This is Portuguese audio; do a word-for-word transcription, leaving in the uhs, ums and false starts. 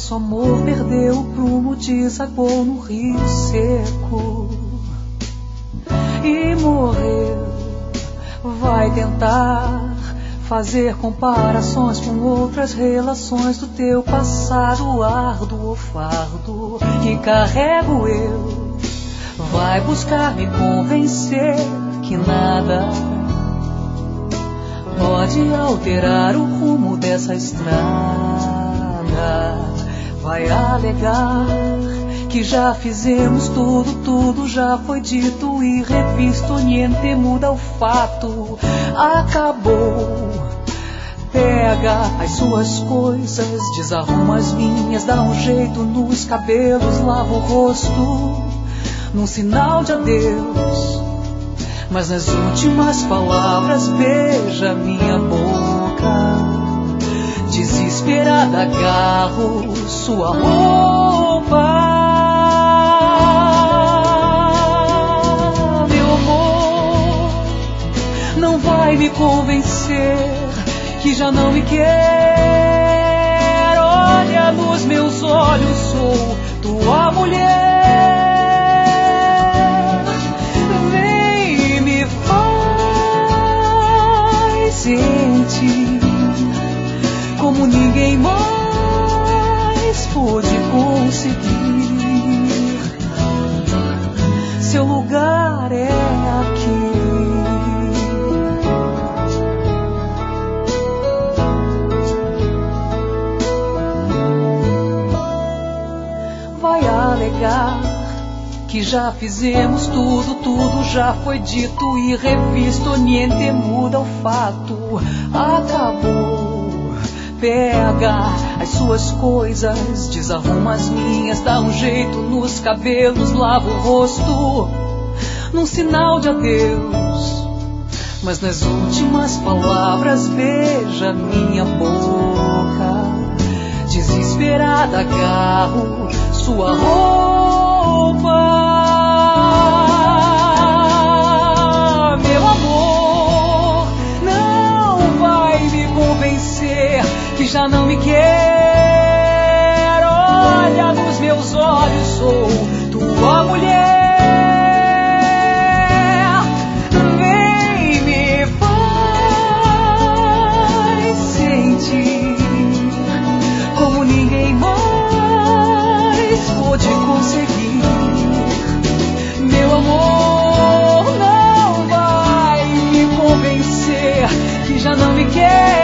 nosso amor perdeu o prumo, desagou no rio seco e morreu. Vai tentar fazer comparações com outras relações do teu passado, árduo ou fardo que carrego eu. Vai buscar me convencer que nada pode alterar o rumo dessa estrada. Vai alegar que já fizemos tudo, tudo já foi dito e revisto, niente muda o fato, acabou. Pega as suas coisas, desarruma as minhas, dá um jeito nos cabelos, lava o rosto num sinal de adeus. Mas nas últimas palavras beija minha boca, desesperada agarro sua roupa. Meu amor, não vai me convencer que já não me quer. Olha nos meus olhos, sou tua mulher. Vem, me faz sentir como ninguém mais pôde conseguir. Seu lugar é aqui. Vai alegar que já fizemos tudo, tudo já foi dito e revisto, niente muda o fato, acabou. Pega as suas coisas, desarruma as minhas, dá um jeito nos cabelos, lava o rosto num sinal de adeus. Mas nas últimas palavras beija minha boca, desesperada agarro sua roupa. Meu amor, não vai me convencer que já não me quer. Olha nos meus olhos, sou tua mulher. Vem, me faz sentir como ninguém mais pôde conseguir. Meu amor, não vai me convencer que já não me quer.